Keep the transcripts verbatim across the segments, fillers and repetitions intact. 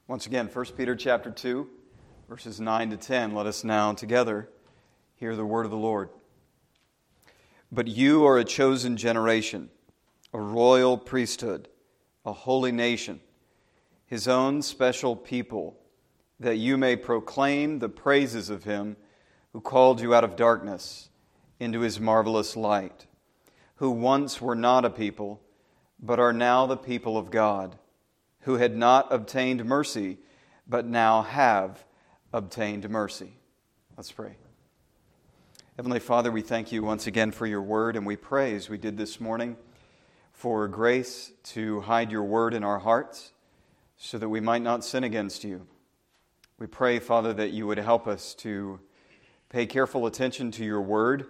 Once again, First Peter chapter two, verses nine to ten. Let us now together hear the word of the Lord. But you are a chosen generation, a royal priesthood, a holy nation, His own special people, that you may proclaim the praises of Him who called you out of darkness into His marvelous light, who once were not a people, but are now the people of God, who had not obtained mercy, but now have obtained mercy. Let's pray. Heavenly Father, we thank you once again for your word, and we pray, as we did this morning, for grace to hide your word in our hearts so that we might not sin against you. We pray, Father, that you would help us to pay careful attention to your word,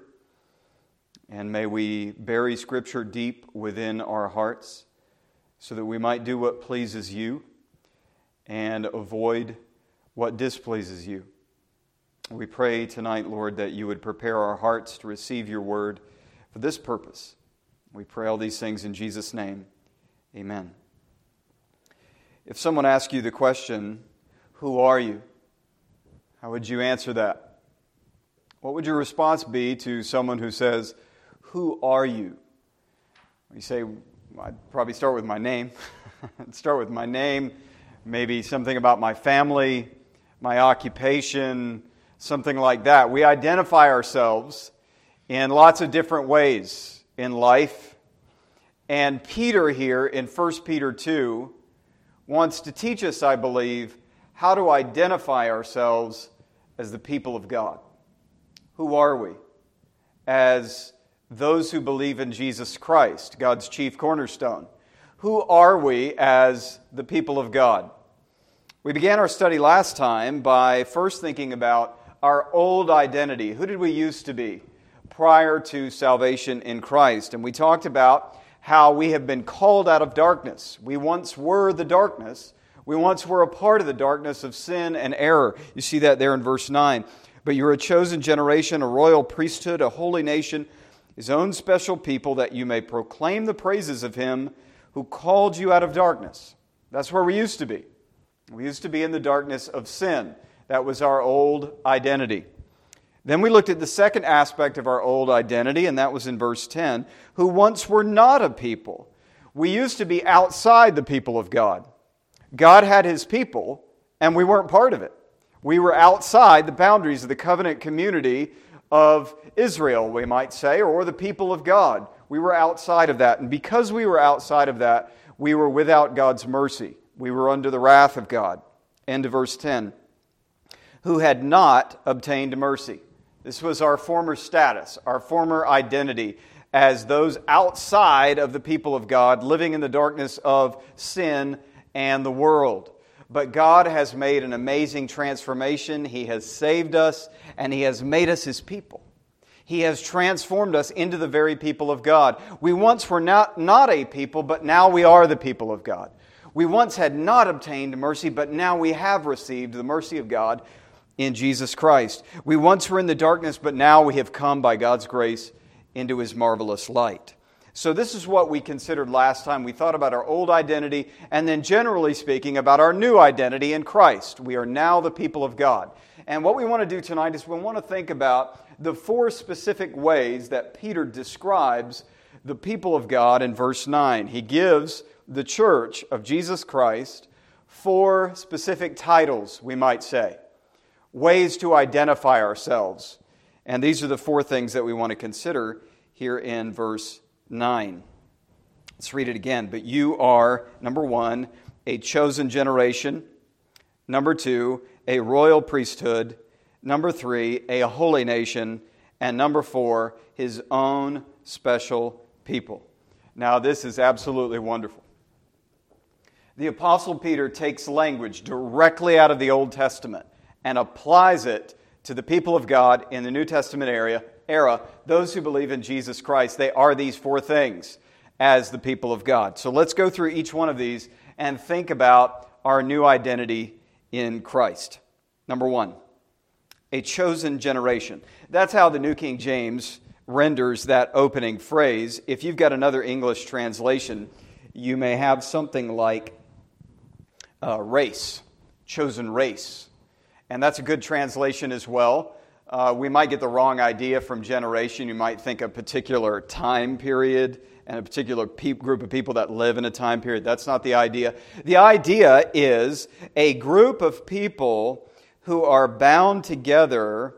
and may we bury Scripture deep within our hearts so that we might do what pleases you and avoid what displeases you. We pray tonight, Lord, that you would prepare our hearts to receive your word for this purpose. We pray all these things in Jesus' name. Amen. If someone asked you the question, who are you? How would you answer that? What would your response be to someone who says, who are you? You say, I'd probably start with my name. I'd start with my name, maybe something about my family, my occupation, something like that. We identify ourselves in lots of different ways in life. And Peter here in First Peter two wants to teach us, I believe, how to identify ourselves as the people of God. Who are we? As those who believe in Jesus Christ, God's chief cornerstone. Who are we as the people of God? We began our study last time by first thinking about our old identity. Who did we used to be prior to salvation in Christ? And we talked about how we have been called out of darkness. We once were the darkness. We once were a part of the darkness of sin and error. You see that there in verse nine. But you're a chosen generation, a royal priesthood, a holy nation, His own special people, that you may proclaim the praises of Him who called you out of darkness. That's where we used to be. We used to be in the darkness of sin. That was our old identity. Then we looked at the second aspect of our old identity, and that was in verse ten, who once were not a people. We used to be outside the people of God. God had His people, and we weren't part of it. We were outside the boundaries of the covenant community of Israel, we might say, or the people of God. We were outside of that. And because we were outside of that, we were without God's mercy. We were under the wrath of God. End of verse ten. Who had not obtained mercy. This was our former status, our former identity as those outside of the people of God, living in the darkness of sin and the world. But God has made an amazing transformation. He has saved us, and He has made us His people. He has transformed us into the very people of God. We once were not, not a people, but now we are the people of God. We once had not obtained mercy, but now we have received the mercy of God in Jesus Christ. We once were in the darkness, but now we have come by God's grace into His marvelous light. So this is what we considered last time. We thought about our old identity, and then generally speaking about our new identity in Christ. We are now the people of God. And what we want to do tonight is we want to think about the four specific ways that Peter describes the people of God in verse nine. He gives the church of Jesus Christ four specific titles, we might say. Ways to identify ourselves. And these are the four things that we want to consider here in verse nine. Let's read it again. But you are, number one, a chosen generation. Number two, a royal priesthood. Number three, a holy nation. And number four, His own special people. Now, this is absolutely wonderful. The Apostle Peter takes language directly out of the Old Testament and applies it to the people of God in the New Testament area, era, those who believe in Jesus Christ. They are these four things as the people of God. So let's go through each one of these and think about our new identity in Christ. Number one, a chosen generation. That's how the New King James renders that opening phrase. If you've got another English translation, you may have something like uh, race. chosen race. And that's a good translation as well. Uh, we might get the wrong idea from generation. You might think a particular time period and a particular pe- group of people that live in a time period. That's not the idea. The idea is a group of people who are bound together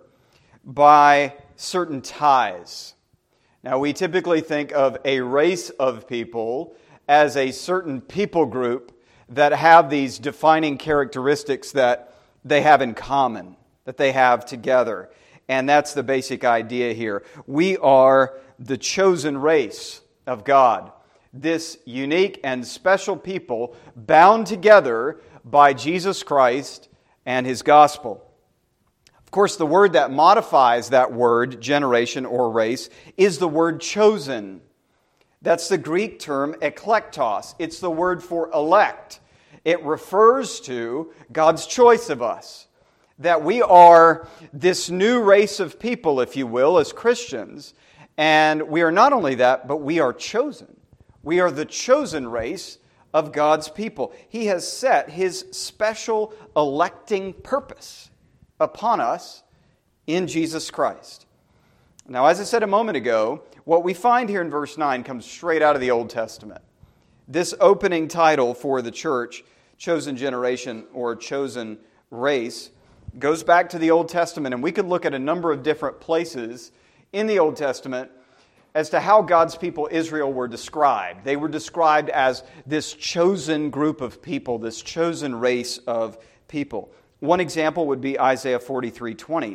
by certain ties. Now, we typically think of a race of people as a certain people group that have these defining characteristics that they have in common, that they have together. And that's the basic idea here. We are the chosen race of God. This unique and special people bound together by Jesus Christ and His gospel. Of course, the word that modifies that word, generation or race, is the word chosen. That's the Greek term eklektos. It's the word for elect. It refers to God's choice of us. That we are this new race of people, if you will, as Christians. And we are not only that, but we are chosen. We are the chosen race of God's people. He has set His special electing purpose upon us in Jesus Christ. Now, as I said a moment ago, what we find here in verse nine comes straight out of the Old Testament. This opening title for the church, chosen generation or chosen race, goes back to the Old Testament, and we could look at a number of different places in the Old Testament as to how God's people Israel were described. They were described as this chosen group of people, this chosen race of people. One example would be Isaiah forty-three twenty.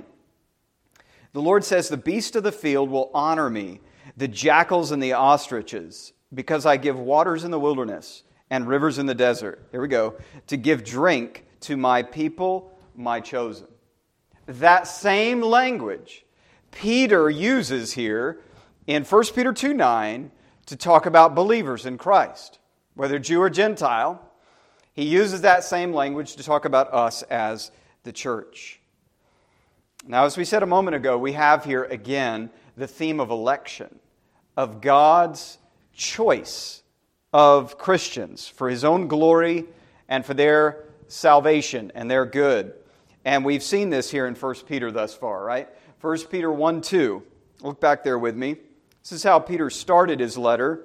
The Lord says, "The beast of the field will honor me, the jackals and the ostriches, because I give waters in the wilderness and rivers in the desert." Here we go. "To give drink to my people, my chosen." That same language Peter uses here in First Peter two nine to talk about believers in Christ, whether Jew or Gentile. He uses that same language to talk about us as the church. Now, as we said a moment ago, we have here again the theme of election, of God's choice of Christians for His own glory and for their salvation and their good. And we've seen this here in First Peter thus far, right? First Peter one two. Look back there with me. This is how Peter started his letter.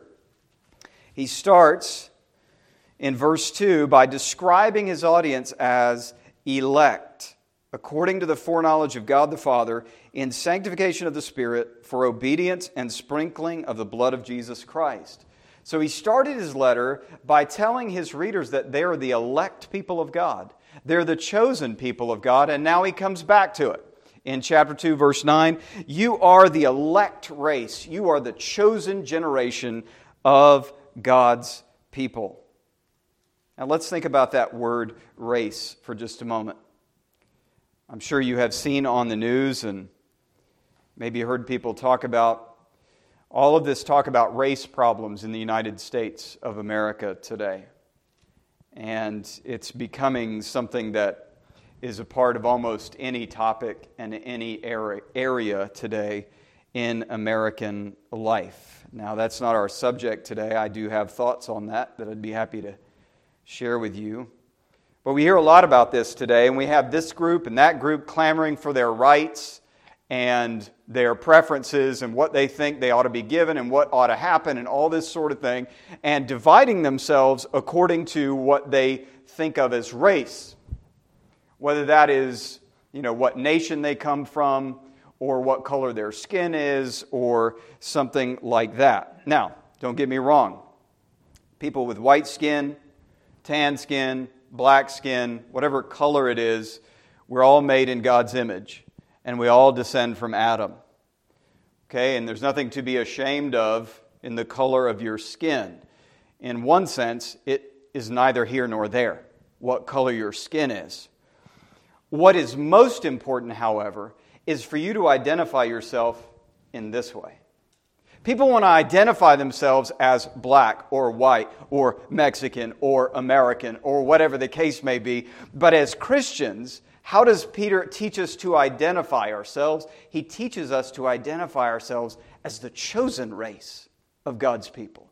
He starts in verse two by describing his audience as elect, according to the foreknowledge of God the Father, in sanctification of the Spirit, for obedience and sprinkling of the blood of Jesus Christ. So he started his letter by telling his readers that they are the elect people of God. They're the chosen people of God, and now he comes back to it. In chapter two, verse nine, you are the elect race. You are the chosen generation of God's people. Now let's think about that word race for just a moment. I'm sure you have seen on the news and maybe heard people talk about all of this talk about race problems in the United States of America today. And it's becoming something that is a part of almost any topic and any area today in American life. Now, that's not our subject today. I do have thoughts on that that I'd be happy to share with you. But we hear a lot about this today, and we have this group and that group clamoring for their rights and their preferences and what they think they ought to be given and what ought to happen and all this sort of thing, and dividing themselves according to what they think of as race. Whether that is, you know, what nation they come from, or what color their skin is, or something like that. Now, don't get me wrong. People with white skin, tan skin, black skin, whatever color it is, we're all made in God's image, and we all descend from Adam. Okay, and there's nothing to be ashamed of in the color of your skin. In one sense, it is neither here nor there, what color your skin is. What is most important, however, is for you to identify yourself in this way. People want to identify themselves as black or white or Mexican or American or whatever the case may be. But as Christians, how does Peter teach us to identify ourselves? He teaches us to identify ourselves as the chosen race of God's people.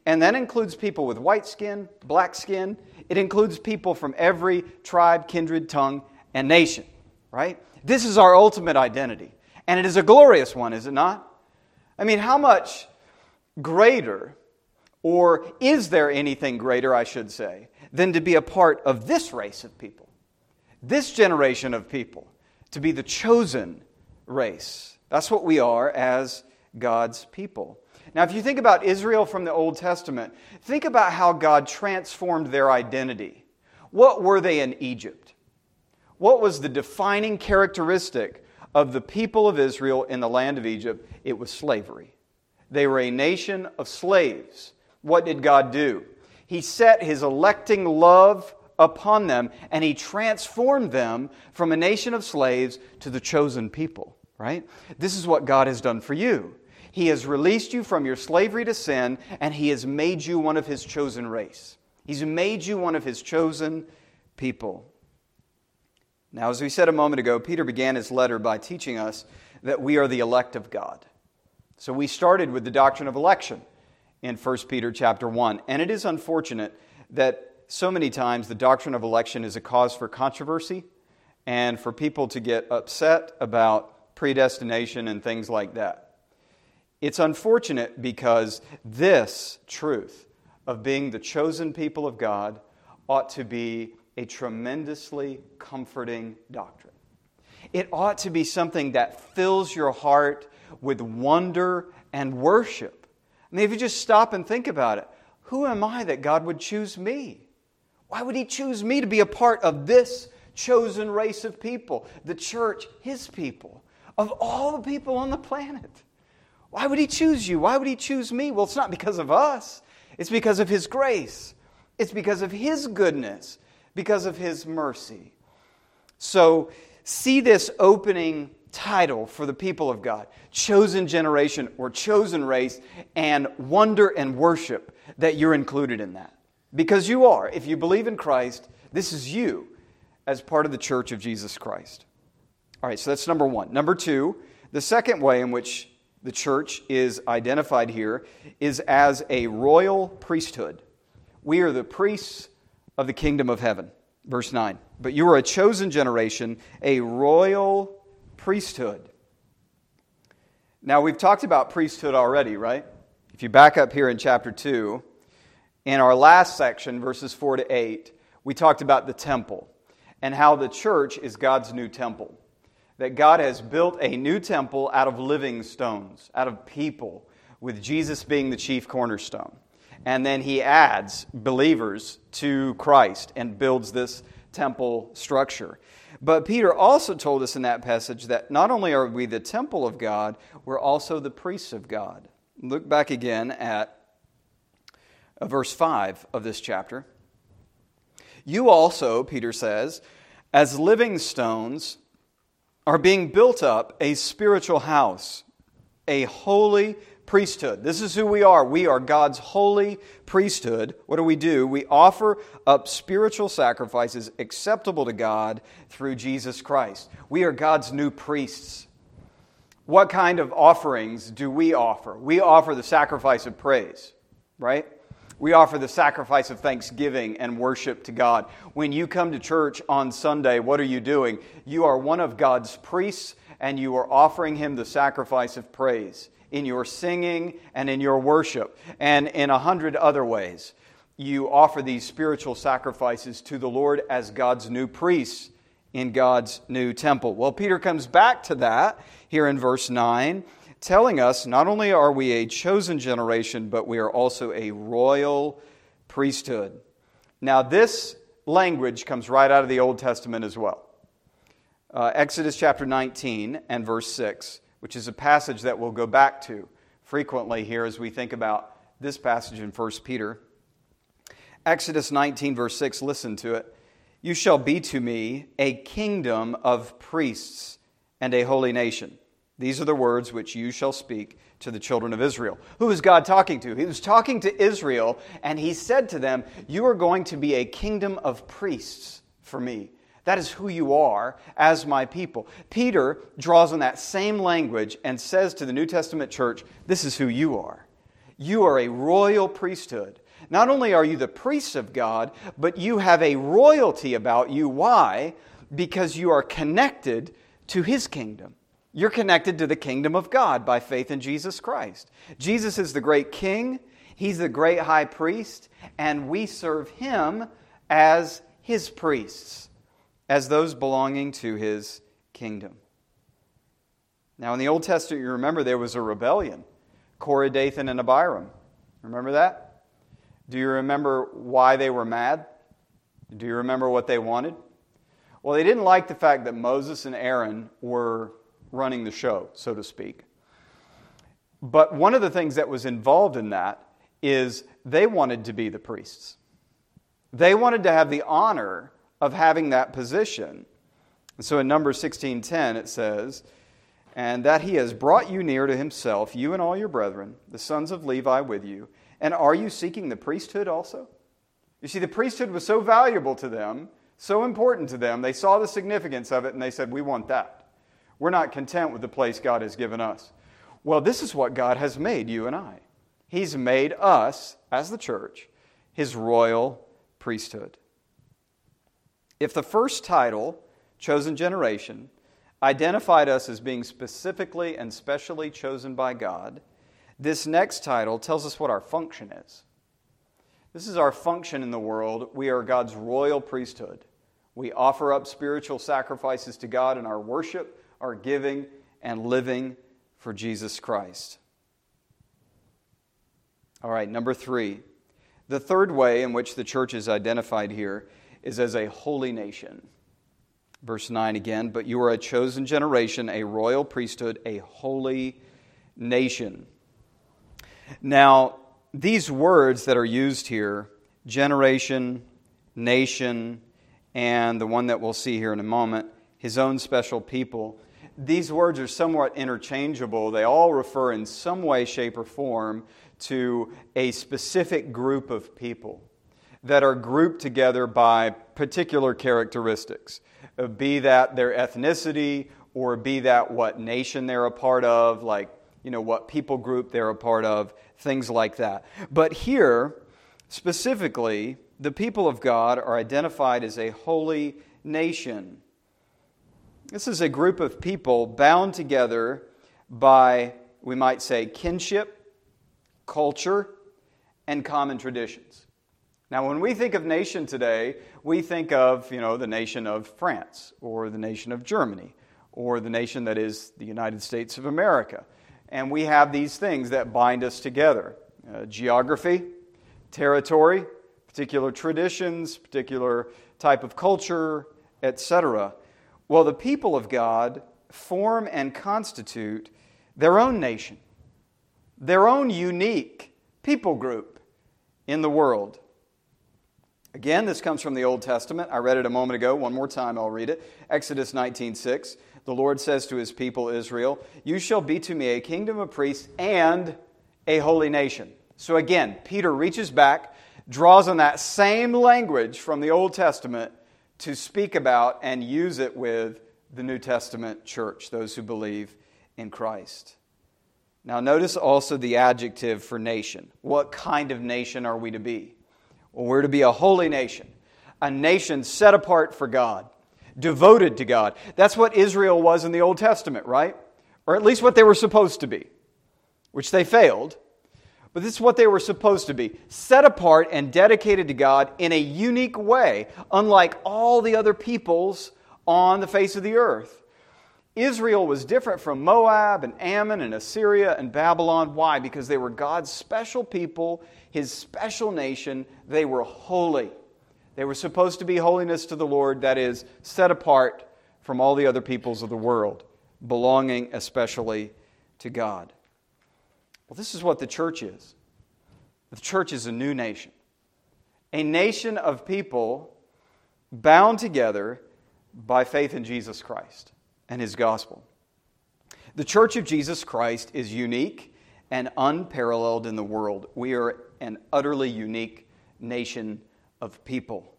And that includes people with white skin, black skin. It includes people from every tribe, kindred, tongue, and nation, right? This is our ultimate identity. And it is a glorious one, is it not? I mean, how much greater, or is there anything greater, I should say, than to be a part of this race of people, this generation of people, to be the chosen race? That's what we are as God's people. Now, if you think about Israel from the Old Testament, think about how God transformed their identity. What were they in Egypt? What was the defining characteristic of the people of Israel in the land of Egypt? It was slavery. They were a nation of slaves. What did God do? He set His electing love upon them, and He transformed them from a nation of slaves to the chosen people, right? This is what God has done for you. He has released you from your slavery to sin, and He has made you one of His chosen race. He's made you one of His chosen people. Now, as we said a moment ago, Peter began his letter by teaching us that we are the elect of God. So we started with the doctrine of election in First Peter chapter one. And it is unfortunate that so many times the doctrine of election is a cause for controversy and for people to get upset about predestination and things like that. It's unfortunate because this truth of being the chosen people of God ought to be a tremendously comforting doctrine. It ought to be something that fills your heart with wonder and worship. I mean, if you just stop and think about it, who am I that God would choose me? Why would He choose me to be a part of this chosen race of people, the church, His people, of all the people on the planet? Why would He choose you? Why would He choose me? Well, it's not because of us. It's because of His grace. It's because of His goodness, because of His mercy. So, see this opening title for the people of God, chosen generation or chosen race, and wonder and worship that you're included in that. Because you are. If you believe in Christ, this is you as part of the church of Jesus Christ. All right, so that's number one. Number two, the second way in which the church is identified here is as a royal priesthood. We are the priests of the kingdom of heaven. Verse nine. But you are a chosen generation, a royal priesthood. Now, we've talked about priesthood already, right? If you back up here in chapter two, in our last section, verses four to eight, we talked about the temple and how the church is God's new temple. That God has built a new temple out of living stones, out of people, with Jesus being the chief cornerstone. And then He adds believers to Christ and builds this temple structure. But Peter also told us in that passage that not only are we the temple of God, we're also the priests of God. Look back again at verse five of this chapter. You also, Peter says, as living stones, are being built up a spiritual house, a holy priesthood. This is who we are. We are God's holy priesthood. What do we do? We offer up spiritual sacrifices acceptable to God through Jesus Christ. We are God's new priests. What kind of offerings do we offer? We offer the sacrifice of praise, right? We offer the sacrifice of thanksgiving and worship to God. When you come to church on Sunday, what are you doing? You are one of God's priests, and you are offering Him the sacrifice of praise in your singing and in your worship, and in a hundred other ways. You offer these spiritual sacrifices to the Lord as God's new priests in God's new temple. Well, Peter comes back to that here in verse nine, telling us not only are we a chosen generation, but we are also a royal priesthood. Now, this language comes right out of the Old Testament as well. Uh, Exodus chapter nineteen and verse six, which is a passage that we'll go back to frequently here as we think about this passage in First Peter. Exodus nineteen verse six, listen to it. You shall be to me a kingdom of priests and a holy nation. These are the words which you shall speak to the children of Israel. Who is God talking to? He was talking to Israel, and He said to them, you are going to be a kingdom of priests for me. That is who you are as my people. Peter draws on that same language and says to the New Testament church, this is who you are. You are a royal priesthood. Not only are you the priests of God, but you have a royalty about you. Why? Because you are connected to His kingdom. You're connected to the kingdom of God by faith in Jesus Christ. Jesus is the great King. He's the great high priest. And we serve Him as His priests, as those belonging to His kingdom. Now in the Old Testament, you remember there was a rebellion. Korah, Dathan, and Abiram. Remember that? Do you remember why they were mad? Do you remember what they wanted? Well, they didn't like the fact that Moses and Aaron were running the show, so to speak. But one of the things that was involved in that is they wanted to be the priests. They wanted to have the honor of having that position. And so in Numbers sixteen ten it says, "And that He has brought you near to Himself, you and all your brethren, the sons of Levi with you. And are you seeking the priesthood also?" You see, the priesthood was so valuable to them, so important to them, they saw the significance of it and they said, we want that. We're not content with the place God has given us. Well, this is what God has made you and I. He's made us, as the church, His royal priesthood. If the first title, chosen generation, identified us as being specifically and specially chosen by God, this next title tells us what our function is. This is our function in the world. We are God's royal priesthood. We offer up spiritual sacrifices to God in our worship, our giving, and living for Jesus Christ. All right, number three. The third way in which the church is identified here is as a holy nation. Verse nine again, "But you are a chosen generation, a royal priesthood, a holy nation." Now, these words that are used here, generation, nation, and the one that we'll see here in a moment, His own special people, these words are somewhat interchangeable. They all refer in some way, shape, or form to a specific group of people that are grouped together by particular characteristics, be that their ethnicity or be that what nation they're a part of, like, you know, what people group they're a part of, things like that. But here, specifically, the people of God are identified as a holy nation. This is a group of people bound together by, we might say, kinship, culture, and common traditions. Now, when we think of nation today, we think of, you know, the nation of France, or the nation of Germany, or the nation that is the United States of America. And we have these things that bind us together. Uh, geography, territory, particular traditions, particular type of culture, et cetera. Well, the people of God form and constitute their own nation, their own unique people group in the world. Again, this comes from the Old Testament. I read it a moment ago. One more time, I'll read it. Exodus nineteen six. The Lord says to His people Israel, "You shall be to me a kingdom of priests and a holy nation." So again, Peter reaches back, draws on that same language from the Old Testament to speak about and use it with the New Testament church, those who believe in Christ. Now notice also the adjective for nation. What kind of nation are we to be? Well, we're to be a holy nation, a nation set apart for God, devoted to God. That's what Israel was in the Old Testament, right? Or at least what they were supposed to be, which they failed. But this is what they were supposed to be, set apart and dedicated to God in a unique way, unlike all the other peoples on the face of the earth. Israel was different from Moab and Ammon and Assyria and Babylon. Why? Because they were God's special people, His special nation. They were holy. They were supposed to be holiness to the Lord, that is, set apart from all the other peoples of the world, belonging especially to God. Well, this is what the church is. The church is a new nation. A nation of people bound together by faith in Jesus Christ and His gospel. The church of Jesus Christ is unique and unparalleled in the world. We are an utterly unique nation of people.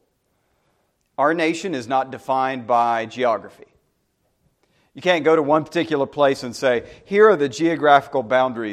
Our nation is not defined by geography. You can't go to one particular place and say, here are the geographical boundaries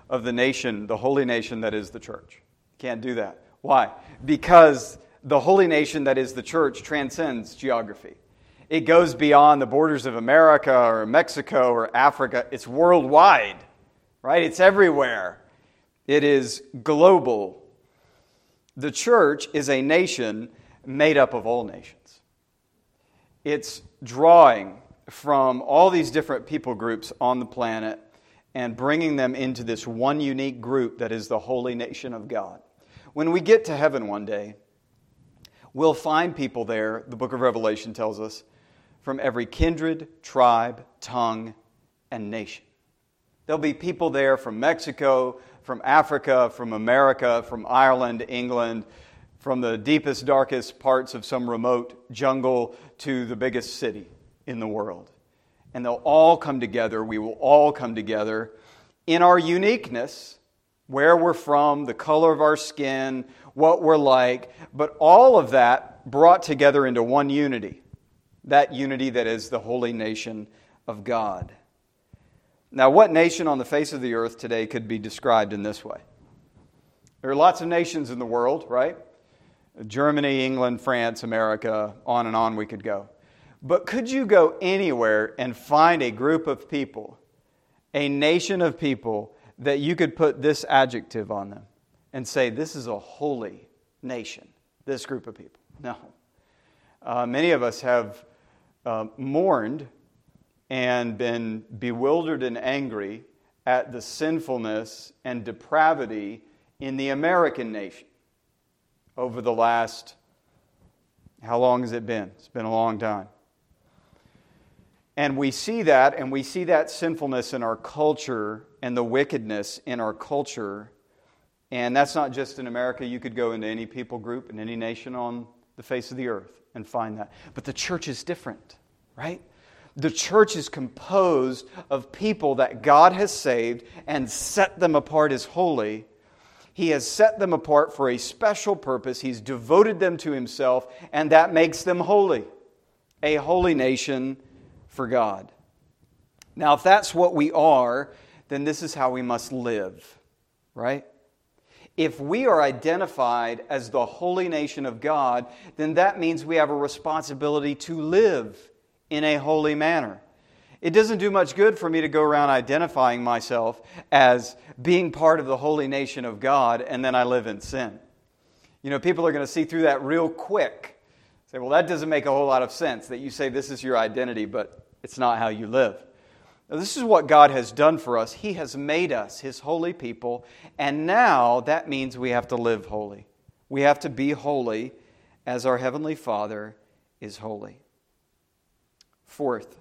of the nation, the holy nation that is the church. Can't do that. Why? Because the holy nation that is the church transcends geography. It goes beyond the borders of America or Mexico or Africa. It's worldwide, right? It's everywhere. It is global. The church is a nation made up of all nations. It's drawing from all these different people groups on the planet and bringing them into this one unique group that is the holy nation of God. When we get to heaven one day, we'll find people there, the book of Revelation tells us, from every kindred, tribe, tongue, and nation. There'll be people there from Mexico, from Africa, from America, from Ireland, England, from the deepest, darkest parts of some remote jungle to the biggest city in the world. And they'll all come together. We will all come together in our uniqueness, where we're from, the color of our skin, what we're like, but all of that brought together into one unity. That unity that is the holy nation of God. Now, what nation on the face of the earth today could be described in this way? There are lots of nations in the world, right? Germany, England, France, America, on and on we could go. But could you go anywhere and find a group of people, a nation of people, that you could put this adjective on them and say, this is a holy nation, this group of people? No. Uh, many of us have uh, mourned and been bewildered and angry at the sinfulness and depravity in the American nation over the last, how long has it been? It's been a long time. And we see that, and we see that sinfulness in our culture and the wickedness in our culture. And that's not just in America. You could go into any people group in any nation on the face of the earth and find that. But the church is different, right? The church is composed of people that God has saved and set them apart as holy. He has set them apart for a special purpose. He's devoted them to Himself, and that makes them holy. A holy nation for God. Now, if that's what we are, then this is how we must live, right? If we are identified as the holy nation of God, then that means we have a responsibility to live in a holy manner. It doesn't do much good for me to go around identifying myself as being part of the holy nation of God and then I live in sin. You know, people are going to see through that real quick. Say, well, that doesn't make a whole lot of sense that you say this is your identity, but it's not how you live. Now, this is what God has done for us. He has made us His holy people, and now that means we have to live holy. We have to be holy as our Heavenly Father is holy. Fourth,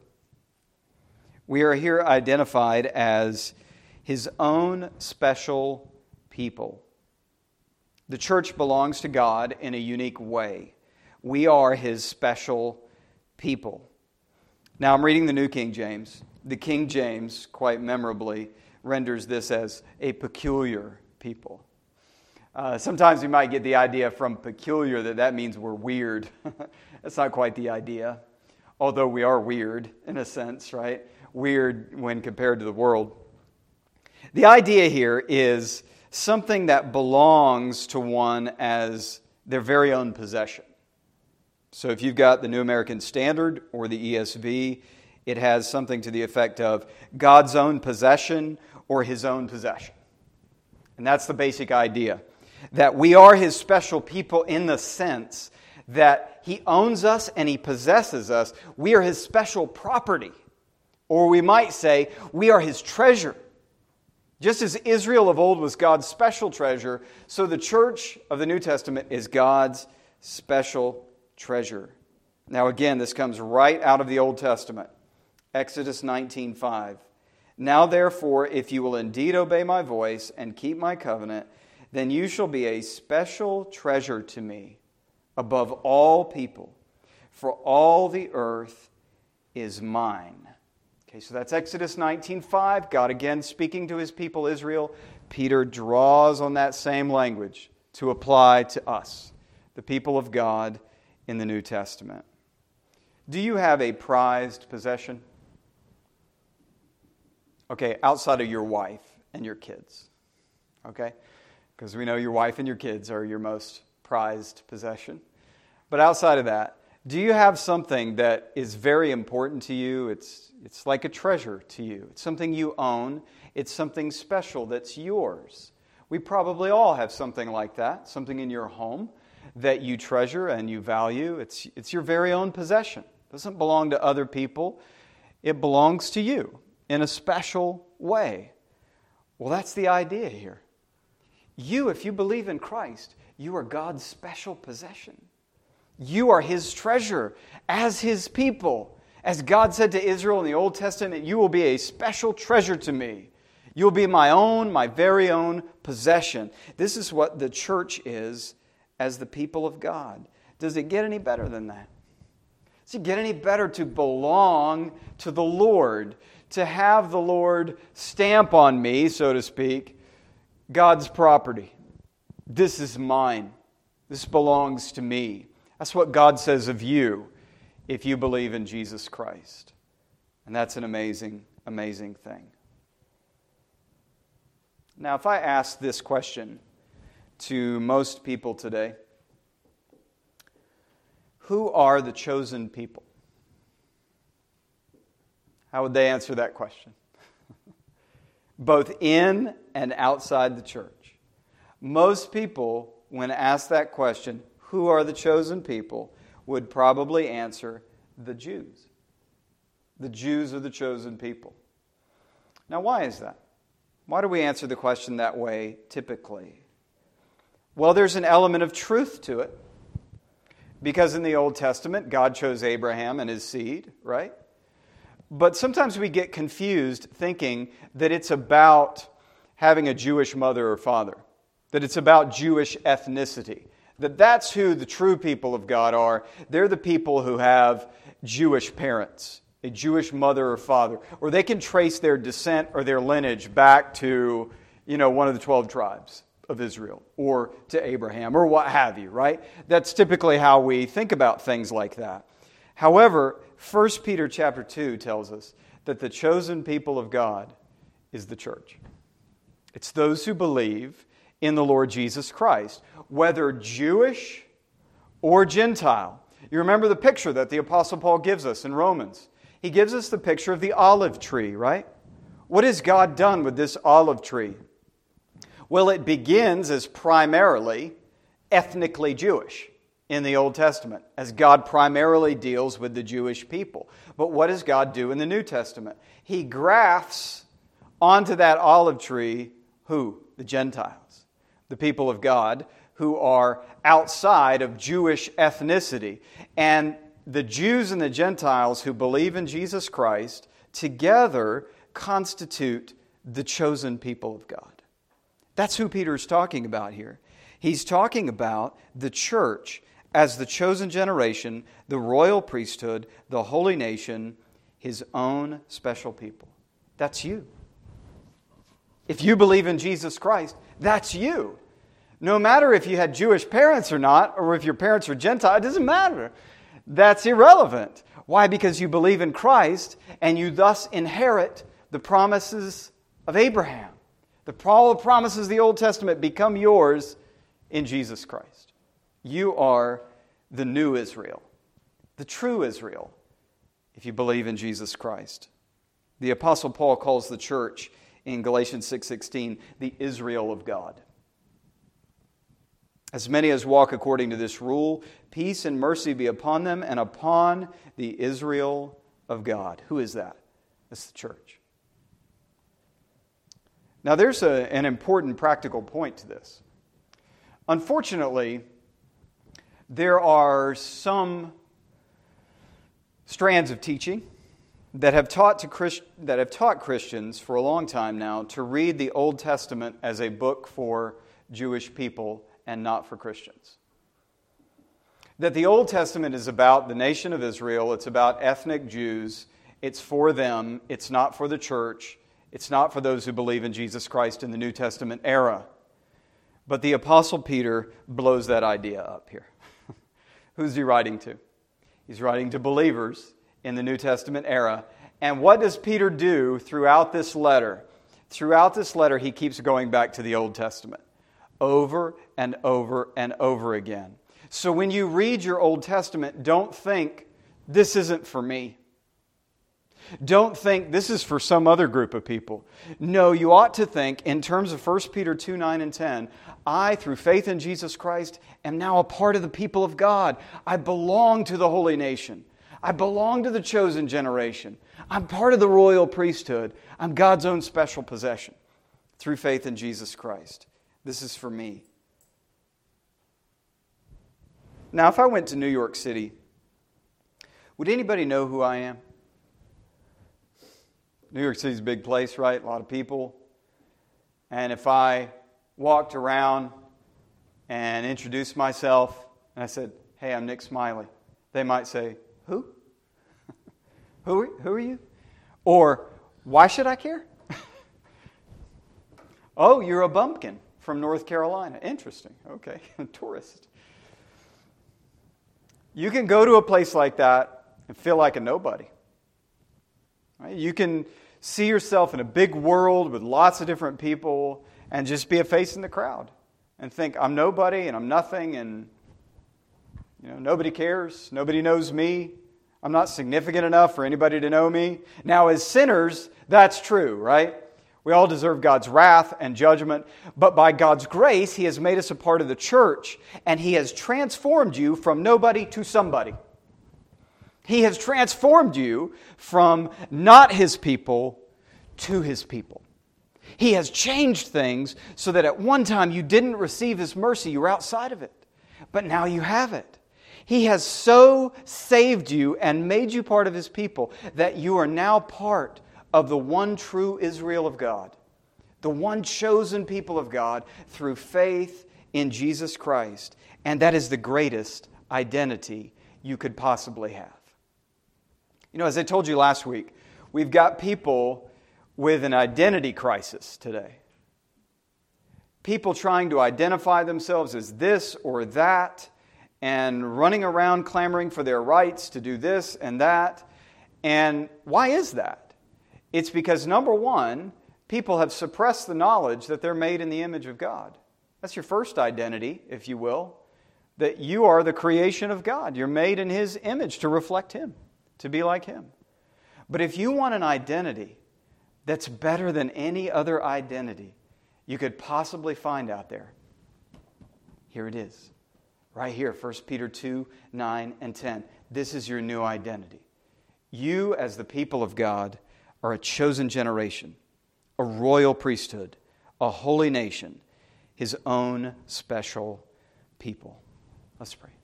we are here identified as His own special people. The church belongs to God in a unique way. We are His special people. Now, I'm reading the New King James. The King James, quite memorably, renders this as a peculiar people. Uh, sometimes we might get the idea from peculiar that that means we're weird. That's not quite the idea. Although we are weird, in a sense, right? Weird when compared to the world. The idea here is something that belongs to one as their very own possession. So if you've got the New American Standard or the E S V, it has something to the effect of God's own possession or His own possession. And that's the basic idea. That we are His special people in the sense that He owns us and He possesses us. We are His special property. Or we might say, we are His treasure. Just as Israel of old was God's special treasure, so the church of the New Testament is God's special treasure. Now again, this comes right out of the Old Testament. Exodus nineteen five. Now therefore, if you will indeed obey my voice and keep my covenant, then you shall be a special treasure to me above all people, for all the earth is mine. Okay, so that's Exodus nineteen five. God again speaking to His people Israel. Peter draws on that same language to apply to us, the people of God in the New Testament. Do you have a prized possession? Okay, outside of your wife and your kids. okay? Because we know your wife and your kids are your most prized possession. But outside of that, do you have something that is very important to you? It's, it's like a treasure to you. It's something you own. It's something special that's yours. We probably all have something like that, something in your home that you treasure and you value. It's, it's your very own possession. It doesn't belong to other people. It belongs to you in a special way. Well, that's the idea here. You, if you believe in Christ, you are God's special possession. You are His treasure as His people. As God said to Israel in the Old Testament, you will be a special treasure to me. You'll be my own, my very own possession. This is what the church is as the people of God. Does it get any better than that? Does it get any better to belong to the Lord? To have the Lord stamp on me, so to speak, God's property. This is mine. This belongs to me. That's what God says of you if you believe in Jesus Christ. And that's an amazing, amazing thing. Now, if I ask this question to most people today, who are the chosen people? How would they answer that question? Both in and outside the church. Most people, when asked that question, who are the chosen people, would probably answer the Jews. The Jews are the chosen people. Now, why is that? Why do we answer the question that way typically? Well, there's an element of truth to it. Because in the Old Testament, God chose Abraham and his seed, right? But sometimes we get confused thinking that it's about having a Jewish mother or father, that it's about Jewish ethnicity, that that's who the true people of God are. They're the people who have Jewish parents, a Jewish mother or father, or they can trace their descent or their lineage back to, you know, one of the twelve tribes of Israel, or to Abraham, or what have you, right? That's typically how we think about things like that. However, First Peter chapter two tells us that the chosen people of God is the church. It's those who believe in the Lord Jesus Christ, whether Jewish or Gentile. You remember the picture that the Apostle Paul gives us in Romans. He gives us the picture of the olive tree, right? What has God done with this olive tree? Well, it begins as primarily ethnically Jewish in the Old Testament, as God primarily deals with the Jewish people. But what does God do in the New Testament? He grafts onto that olive tree, who? The Gentiles, the people of God who are outside of Jewish ethnicity. And the Jews and the Gentiles who believe in Jesus Christ together constitute the chosen people of God. That's who Peter's talking about here. He's talking about the church as the chosen generation, the royal priesthood, the holy nation, His own special people. That's you. If you believe in Jesus Christ, that's you. No matter if you had Jewish parents or not, or if your parents are Gentile, it doesn't matter. That's irrelevant. Why? Because you believe in Christ and you thus inherit the promises of Abraham. The all the promises of the Old Testament become yours in Jesus Christ. You are the new Israel, the true Israel, if you believe in Jesus Christ. The Apostle Paul calls the church in Galatians six sixteen the Israel of God. As many as walk according to this rule, peace and mercy be upon them and upon the Israel of God. Who is that? That's the church. Now there's a, an important practical point to this. Unfortunately, there are some strands of teaching that have taught to Christ, that have taught Christians for a long time now to read the Old Testament as a book for Jewish people and not for Christians. That the Old Testament is about the nation of Israel, it's about ethnic Jews, it's for them, it's not for the church, it's not for those who believe in Jesus Christ in the New Testament era. But the Apostle Peter blows that idea up here. Who's he writing to? He's writing to believers in the New Testament era. And what does Peter do throughout this letter? throughout this letter, he keeps going back to the Old Testament over and over and over again. So when you read your Old Testament, don't think, this isn't for me. Don't think this is for some other group of people. No, you ought to think in terms of First Peter two, nine and ten, I, through faith in Jesus Christ, am now a part of the people of God. I belong to the holy nation. I belong to the chosen generation. I'm part of the royal priesthood. I'm God's own special possession through faith in Jesus Christ. This is for me. Now, if I went to New York City, would anybody know who I am? New York City's a big place, right? A lot of people. And if I walked around and introduced myself and I said, hey, I'm Nick Smiley, they might say, who? who, are, who are you? Or, why should I care? Oh, you're a bumpkin from North Carolina. Interesting. Okay, a tourist. You can go to a place like that and feel like a nobody. Right? You can see yourself in a big world with lots of different people and just be a face in the crowd and think, I'm nobody and I'm nothing and you know nobody cares, nobody knows me, I'm not significant enough for anybody to know me. Now, as sinners, that's true, right? We all deserve God's wrath and judgment, but by God's grace, He has made us a part of the church, and He has transformed you from nobody to somebody. He has transformed you from not His people to His people. He has changed things so that at one time you didn't receive His mercy, you were outside of it, but now you have it. He has so saved you and made you part of His people that you are now part of the one true Israel of God, the one chosen people of God through faith in Jesus Christ. And that is the greatest identity you could possibly have. You know, as I told you last week, we've got people with an identity crisis today. People trying to identify themselves as this or that and running around clamoring for their rights to do this and that. And why is that? It's because, number one, people have suppressed the knowledge that they're made in the image of God. That's your first identity, if you will, that you are the creation of God. You're made in His image to reflect Him, to be like Him. But if you want an identity that's better than any other identity you could possibly find out there, here it is. Right here, First Peter two, nine, and ten. This is your new identity. You, as the people of God, are a chosen generation, a royal priesthood, a holy nation, His own special people. Let's pray.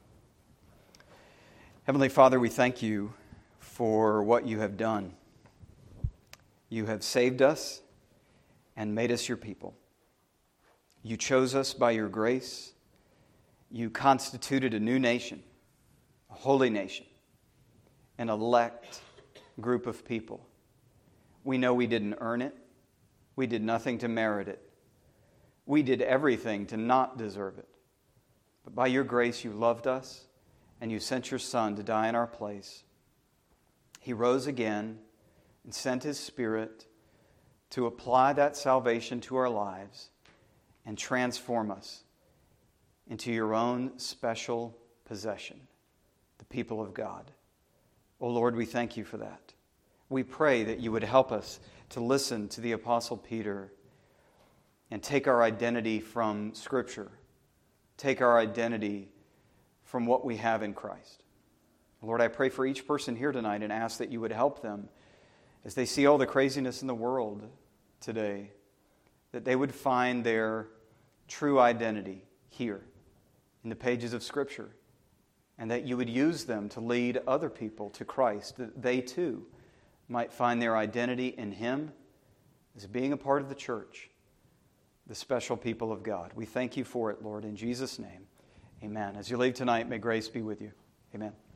Heavenly Father, we thank You for what You have done. You have saved us and made us Your people. You chose us by Your grace. You constituted a new nation, a holy nation, an elect group of people. We know we didn't earn it. We did nothing to merit it. We did everything to not deserve it. But by Your grace, You loved us, and You sent Your Son to die in our place. He rose again and sent His Spirit to apply that salvation to our lives and transform us into Your own special possession, the people of God. Oh Lord, we thank You for that. We pray that You would help us to listen to the Apostle Peter and take our identity from Scripture, take our identity from what we have in Christ. Lord, I pray for each person here tonight and ask that You would help them as they see all the craziness in the world today, that they would find their true identity here in the pages of Scripture, and that You would use them to lead other people to Christ, that they too might find their identity in Him as being a part of the church, the special people of God. We thank You for it, Lord, in Jesus' name. Amen. As you leave tonight, may grace be with you. Amen.